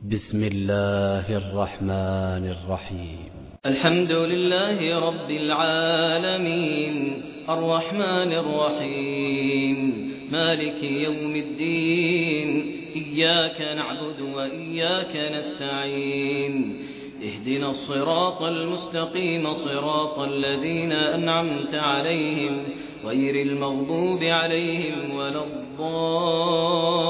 بسم الله الرحمن الرحيم. الحمد لله رب العالمين الرحمن الرحيم مالك يوم الدين إياك نعبد وإياك نستعين اهدنا الصراط المستقيم صراط الذين أنعمت عليهم غير المغضوب عليهم ولا الضالين